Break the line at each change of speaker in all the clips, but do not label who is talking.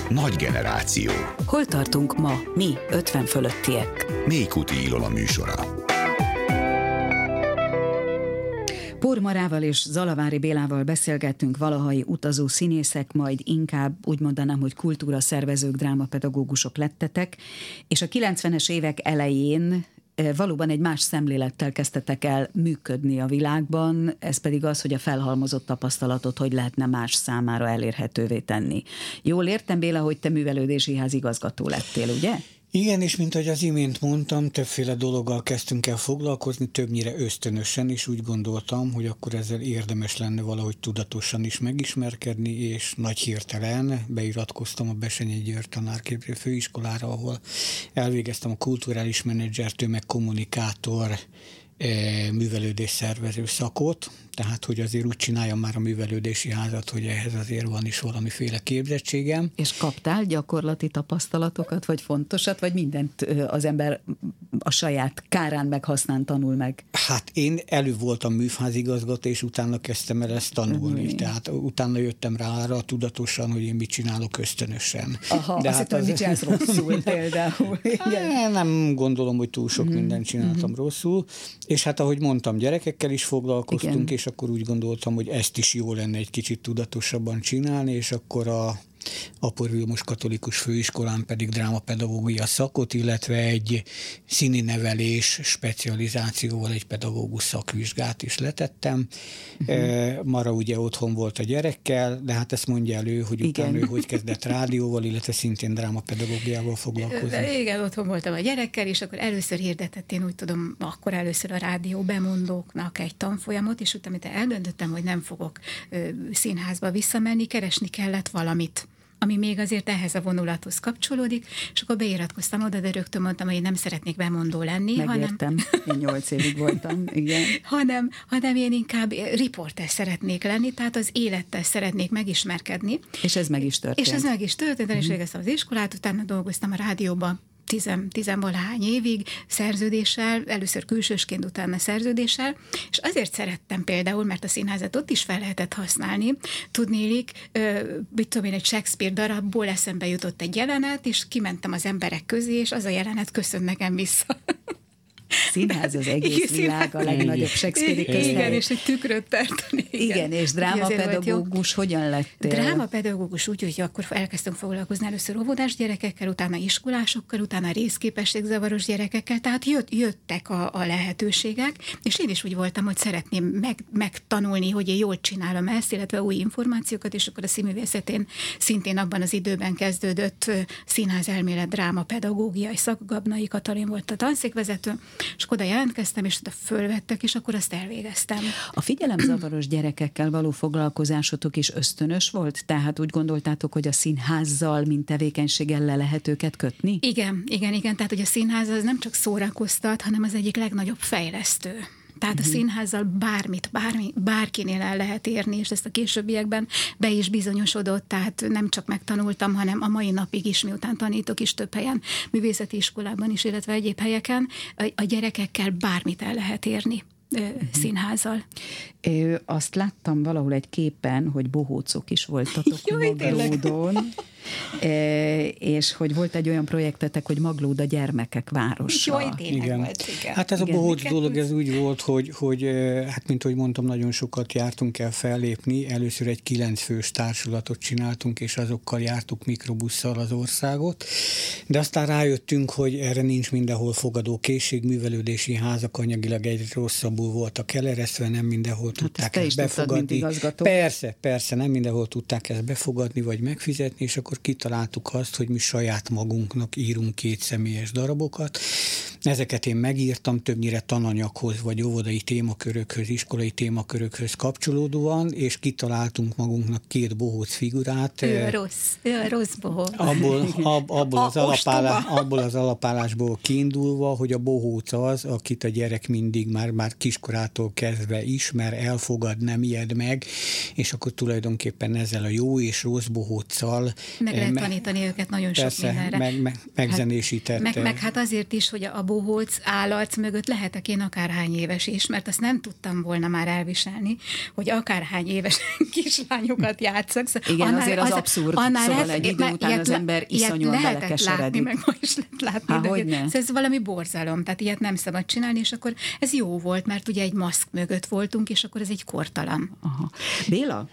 Nagy generáció.
Hol tartunk ma, mi 50 fölöttiek?
Mélykuti Ilona műsora.
Pór Marával és Zalavári Bélával beszélgettünk, valahai utazó színészek, majd inkább úgy mondanám, hogy kultúraszervezők, drámapedagógusok lettetek, és a 90-es évek elején valóban egy más szemlélettel kezdtetek el működni a világban, ez pedig az, hogy a felhalmozott tapasztalatot hogy lehetne más számára elérhetővé tenni. Jól értem, Béla, hogy te művelődési házigazgató lettél, ugye?
Igen, és mint ahogy az imént mondtam, többféle dologgal kezdtünk el foglalkozni, többnyire ösztönösen, és úgy gondoltam, hogy akkor ezzel érdemes lenne valahogy tudatosan is megismerkedni, és nagy hirtelen beiratkoztam a Bessenyei György tanárképző főiskolára, ahol elvégeztem a kulturális menedzser, tömegkommunikátor, művelődés szervező szakot, tehát hogy azért úgy csináljam már a művelődési házat, hogy ehhez azért van is valamiféle képzettségem.
És kaptál gyakorlati tapasztalatokat, vagy fontosat, vagy mindent az ember a saját kárán meg hasznán tanul meg?
Hát én előbb voltam műfházigazgató, és utána kezdtem el ezt tanulni. Tehát utána jöttem rá arra tudatosan, hogy én mit csinálok ösztönösen.
Aha, de azt hittem, hogy mit csinálsz rosszul például.
Nem gondolom, hogy túl sok mindent csináltam rosszul. És hát ahogy mondtam, gyerekekkel is foglalkoztunk, és akkor úgy gondoltam, hogy ezt is jó lenne egy kicsit tudatosabban csinálni, és akkor a Apor Vilmos Katolikus Főiskolán pedig drámapedagógia szakot, illetve egy színi nevelés specializációval egy pedagógus szakvizsgát is letettem. Mara ugye otthon volt a gyerekkel, de hát ezt mondja elő, hogy utána ő hogy kezdett rádióval, illetve szintén drámapedagógiával foglalkozni.
Igen, otthon voltam a gyerekkel, és akkor először hirdetett, én úgy tudom, akkor először a rádió bemondóknak egy tanfolyamot, és utána eldöntöttem, hogy nem fogok színházba visszamenni, keresni kellett valamit, ami még azért ehhez a vonulathoz kapcsolódik, és akkor beiratkoztam oda, de rögtön mondtam, hogy én nem szeretnék bemondó lenni.
Megértem, én 8 évig voltam, igen.
hanem én inkább riporter szeretnék lenni, tehát az élettel szeretnék megismerkedni.
És ez meg is történt.
És ez meg is történt, és végeztem az iskolát, utána dolgoztam a rádióban, tizenvalahány évig szerződéssel, először külsősként, utána szerződéssel, és azért szerettem például, mert a színházat ott is fel lehetett használni. Tudnélik, mit tudom én, egy Shakespeare darabból eszembe jutott egy jelenet, és kimentem az emberek közé, és az a jelenet köszön nekem vissza.
Színház az egész világ, a legnagyobb Shakespeare-i közhely.
Igen, és egy tükröt tartani.
Igen, és drámapedagógus hogyan lettél?
Drámapedagógus úgy, hogy akkor elkezdtünk foglalkozni először óvodás gyerekekkel, utána iskolásokkal, utána részképességzavaros gyerekekkel, tehát jöttek a lehetőségek, és én is úgy voltam, hogy szeretném megtanulni, hogy én jól csinálom ezt, illetve új információkat, és akkor a színművészetén szintén abban az időben kezdődött színház elmélet drámapedagógiai szak, Gabnai Katalin volt a tanszékvezető, és oda jelentkeztem, és oda fölvettek, és akkor azt elvégeztem.
A figyelemzavaros gyerekekkel való foglalkozásotok is ösztönös volt? Tehát úgy gondoltátok, hogy a színházzal, mint tevékenységgel le lehet őket kötni?
Igen. Tehát, hogy a színház az nem csak szórakoztat, hanem az egyik legnagyobb fejlesztő. Tehát a színházzal bárkinél el lehet érni, és ezt a későbbiekben be is bizonyosodott, tehát nem csak megtanultam, hanem a mai napig is, miután tanítok is több helyen, művészeti iskolában is, illetve egyéb helyeken, a gyerekekkel bármit el lehet érni színházzal.
Azt láttam valahol egy képen, hogy bohócok is voltatok Maglódon, és hogy volt egy olyan projektetek, hogy Maglóda gyermekek városa.
Igen.
Volt, igen.
Hát ez a bohóc dolog, ez úgy volt, hogy hát mint ahogy mondtam, nagyon sokat jártunk el fellépni. Először egy 9 fős társulatot csináltunk, és azokkal jártuk mikrobusszal az országot. De aztán rájöttünk, hogy erre nincs mindenhol fogadókészség, művelődési házak anyagilag egyre rosszabbul voltak eleresztve, nem mindenhol tudták ezt befogadni. Persze, nem mindenhol tudták ezt befogadni, vagy megfizetni, és akkor kitaláltuk azt, hogy mi saját magunknak írunk 2 személyes darabokat. Ezeket én megírtam, többnyire tananyaghoz, vagy óvodai témakörökhöz, iskolai témakörökhöz kapcsolódóan, és kitaláltunk magunknak 2 bohóc figurát.
Ő a rossz bohóc.
Abból az alapállásból kiindulva, hogy a bohóc az, akit a gyerek mindig már kiskorától kezdve ismer, elfogad, nem ijed meg, és akkor tulajdonképpen ezzel a jó és rossz bohóccal
kellett tanítani őket nagyon
persze,
sok mindenre.
Megzenésítette.
Meg hát azért is, hogy a bohóc állarc mögött lehetek én akárhány éves is, mert azt nem tudtam volna már elviselni, hogy akárhány éves kislányokat játszak.
Szóval igen, azért az abszurd, szóval egy idő után az ember iszonyúan belekeseredik.
Meg ma is lehet látni. Szóval ez valami borzalom, tehát ilyet nem szabad csinálni, és akkor ez jó volt, mert ugye egy maszk mögött voltunk, és akkor ez egy kortalan.
Aha. Béla,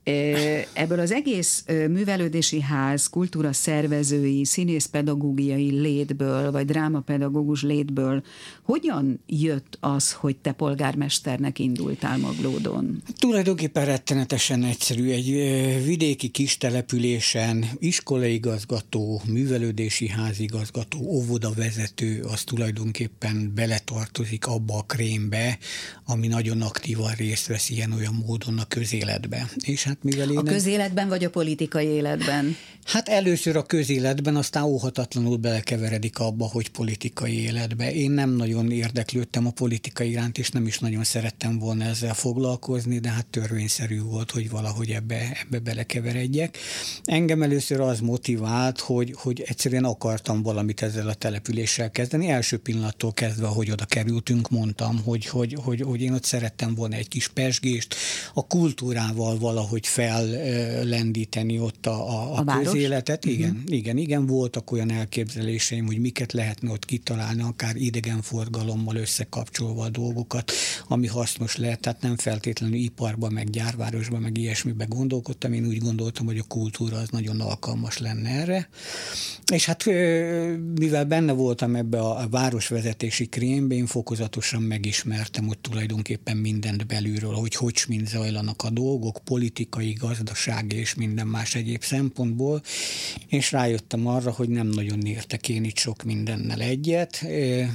ebből az egész művelődési ház, kultúra szervezői, színészpedagógiai létből, vagy drámapedagógus létből hogyan jött az, hogy te polgármesternek indultál Maglódon?
Tulajdonképpen rettenetesen egyszerű. Egy vidéki kis településen iskolaigazgató, művelődési házigazgató, óvodavezető, az tulajdonképpen beletartozik abba a krémbe, ami nagyon aktívan részt vesz ilyen-olyan módon a közéletbe. És hát mivel
a közéletben vagy a politikai életben?
Hát először a közéletben, aztán óhatatlanul belekeveredik abba, hogy politikai életbe. Én nem nagyon érdeklődtem a politika iránt, és nem is nagyon szerettem volna ezzel foglalkozni, de hát törvényszerű volt, hogy valahogy ebbe belekeveredjek. Engem először az motivált, hogy egyszerűen akartam valamit ezzel a településsel kezdeni. Első pillanattól kezdve, ahogy oda kerültünk, mondtam, hogy én ott szerettem volna egy kis pezsgést, a kultúrával valahogy fellendíteni ott a közéletet. Igen, voltak olyan elképzeléseim, hogy miket lehetne ott kitalálni, akár idegenforgalommal összekapcsolva a dolgokat, ami hasznos lehet, tehát nem feltétlenül iparba, meg gyárvárosba, meg ilyesmibe gondolkodtam. Én úgy gondoltam, hogy a kultúra az nagyon alkalmas lenne erre. És hát mivel benne voltam ebbe a városvezetési krémbe, én fokozatosan megismertem ott tulajdonképpen mindent belülről, hogy mind zajlanak a dolgok, politikai, gazdasági és minden más egyéb szempontból, és rájöttem arra, hogy nem nagyon értek én itt sok mindennel egyet,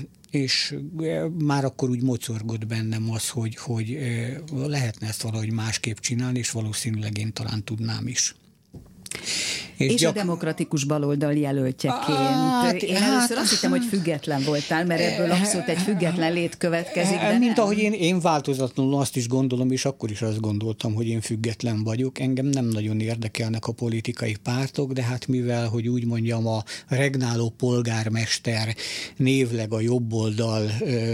és már akkor úgy mocorgott bennem az, hogy lehetne ezt valahogy másképp csinálni, és valószínűleg én talán tudnám is.
És a demokratikus baloldal jelöltjeként. Én először azt hittem, hogy független voltál, mert ebből abszolút egy független lét következik. De
mint ahogy én változatlanul azt is gondolom, és akkor is azt gondoltam, hogy én független vagyok. Engem nem nagyon érdekelnek a politikai pártok, de hát mivel, hogy úgy mondjam, a regnáló polgármester névleg a jobboldal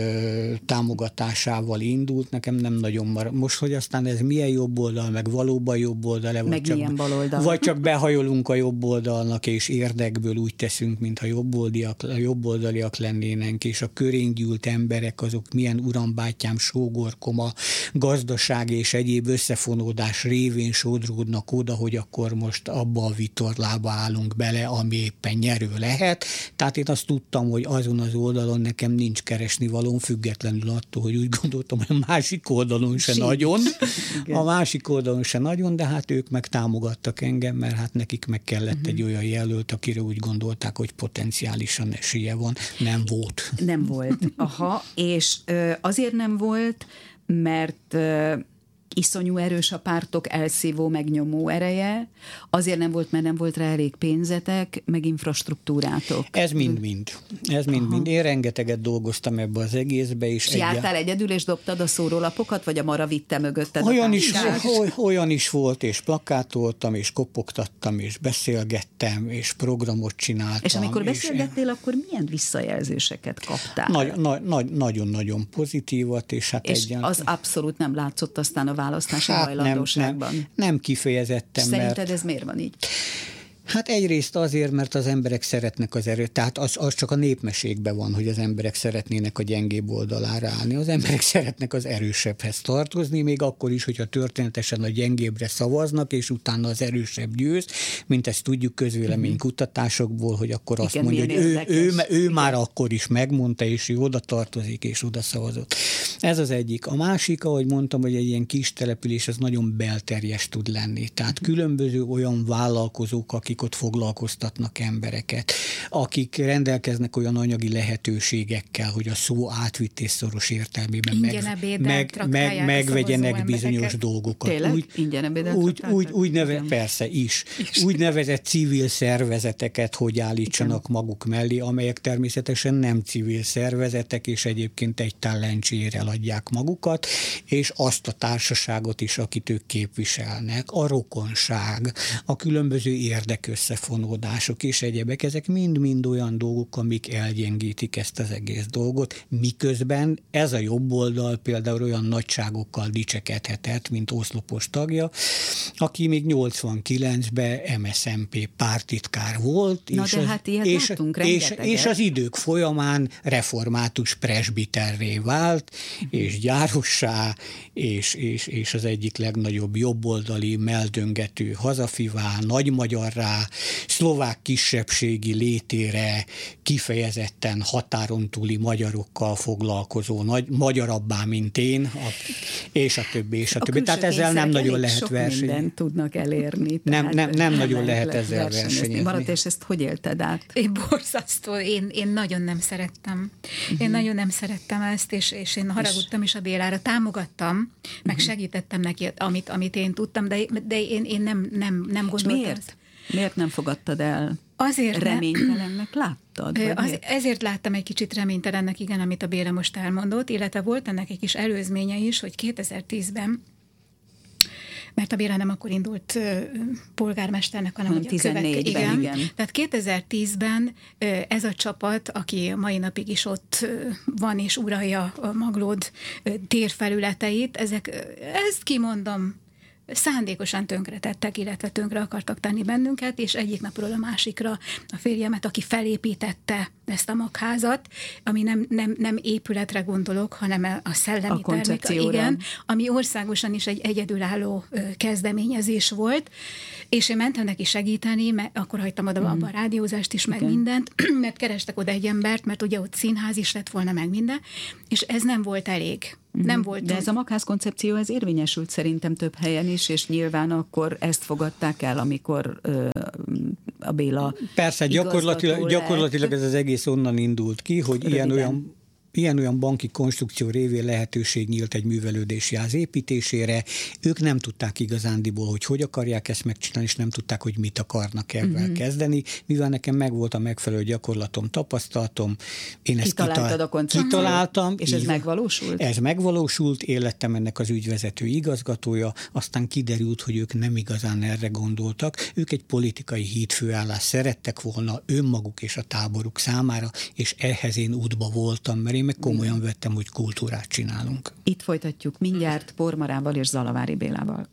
támogatásával indult, nekem nem nagyon most, hogy aztán ez milyen jobboldal, meg valóban jobboldal-e, vagy csak behajolunk a jobb oldalnak, és érdekből úgy teszünk, mintha jobboldaliak lennének, és a körénk gyűlt emberek azok milyen urambátyám, sógorkoma, gazdaság és egyéb összefonódás révén sodródnak oda, hogy akkor most abba a vitorlába állunk bele, ami éppen nyerő lehet. Tehát én azt tudtam, hogy azon az oldalon nekem nincs keresnivalóm, függetlenül attól, hogy úgy gondoltam, hogy a másik oldalon se nagyon. A másik oldalon se nagyon, de hát ők meg támogattak engem, mert hát nekik meg kellett egy olyan jelölt, akire úgy gondolták, hogy potenciálisan esélye van. Nem volt.
Nem volt. Aha, és azért nem volt, mert iszonyú erős a pártok elszívó, megnyomó ereje, azért nem volt, mert nem volt rá elég pénzetek, meg infrastruktúrátok.
Ez mind-mind. Én rengeteget dolgoztam ebbe az egészbe. És
jártál egyedül, és dobtad a szórólapokat, vagy a Mara vitte mögötted
olyan is volt, és plakátoltam, és kopogtattam, és beszélgettem, és programot csináltam.
És amikor beszélgettél, akkor milyen visszajelzéseket kaptál?
Nagyon-nagyon pozitívat, és hát
és az abszolút nem látszott aztán a választási hajlandóságban.
Nem kifejezetten.
Szerinted ez miért van így?
Hát egyrészt azért, mert az emberek szeretnek az erőt, tehát az csak a népmeségben van, hogy az emberek szeretnének a gyengébb oldalára állni. Az emberek szeretnek az erősebbhez tartozni, még akkor is, hogyha történetesen a gyengébbre szavaznak, és utána az erősebb győz, mint ezt tudjuk közvéleménykutatásokból, hogy akkor azt mondja, hogy ő már akkor is megmondta, és ő oda tartozik, és oda szavazott. Ez az egyik. A másik, ahogy mondtam, hogy egy ilyen kis település az nagyon belterjes tud lenni. Tehát különböző olyan vállalkozók, akik ott foglalkoztatnak embereket, akik rendelkeznek olyan anyagi lehetőségekkel, hogy a szó átvitt és szoros értelmében megvegyenek bizonyos dolgokat.
Tényleg? Ingyen ebédelt
persze is. Úgynevezett civil szervezeteket, hogy állítsanak maguk mellé, amelyek természetesen nem civil szervezetek, és egyébként egy talentjére adják magukat, és azt a társaságot is, akit ők képviselnek, a rokonság, a különböző érdekek etnik összefonódások és egyebek, ezek mind-mind olyan dolgok, amik elgyengítik ezt az egész dolgot, miközben ez a jobb oldal például olyan nagyságokkal dicsekedhetett, mint oszlopos tagja, aki még 89-ben MSZNP pártitkár volt, és az idők folyamán református presbiterré vált, és gyárossá, és az egyik legnagyobb jobboldali meldöngető hazafivá, nagymagyarrá, szlovák kisebbségi létére kifejezetten határon túli magyarokkal foglalkozó magyarabbá, mint én, és a többi, és a többi. Tehát ezzel nem nagyon lehet versenyezni.
Mindent tudnak elérni.
Nem nagyon lehet ezzel versenyezni.
Maradt, és ezt hogy élted át?
Én borzasztó, én nagyon nem szerettem. Én nagyon nem szerettem ezt, és én haragudtam is a Bélára, támogattam, meg segítettem neki, amit én tudtam, de én nem gondoltam.
Miért? Miért nem fogadtad el?
Azért
reménytelennek láttad?
Ezért láttam egy kicsit reménytelennek, igen, amit a Béla most elmondott, illetve volt ennek egy kis előzménye is, hogy 2010-ben, mert a Béla nem akkor indult polgármesternek, hanem
14-ben, igen.
Tehát 2010-ben ez a csapat, aki mai napig is ott van és uralja a Maglód térfelületeit, ezt kimondom, szándékosan tönkretettek, illetve tönkre akartak tenni bennünket, és egyik napról a másikra a férjemet, aki felépítette ezt a magházat, ami nem épületre gondolok, hanem a szellemi termék, igen, ami országosan is egy egyedülálló kezdeményezés volt, és én mentem neki segíteni, mert akkor hagytam oda abba a rádiózást is, meg mindent, mert kerestek oda egy embert, mert ugye ott színház is lett volna, meg minden, és ez nem volt elég. Nem volt.
De ez a magház koncepció, ez érvényesült szerintem több helyen is, és nyilván akkor ezt fogadták el, amikor a Béla
persze, gyakorlatilag ez az egész onnan indult ki, hogy ilyen-olyan banki konstrukció révén lehetőség nyílt egy művelődési ház építésére. Ők nem tudták igazándiból, hogy akarják ezt megcsinálni, és nem tudták, hogy mit akarnak ebben kezdeni. Mivel nekem megvolt a megfelelő gyakorlatom, tapasztalatom, én ezt kitaláltam.
És ez megvalósult?
Ez megvalósult, én lettem ennek az ügyvezető igazgatója, aztán kiderült, hogy ők nem igazán erre gondoltak. Ők egy politikai hídfőállást szerettek volna önmaguk és a táboruk számára, és ehhez én útba voltam, mert én meg komolyan vettem, hogy kultúrát csinálunk.
Itt folytatjuk mindjárt Pormarával és Zalavári Bélával.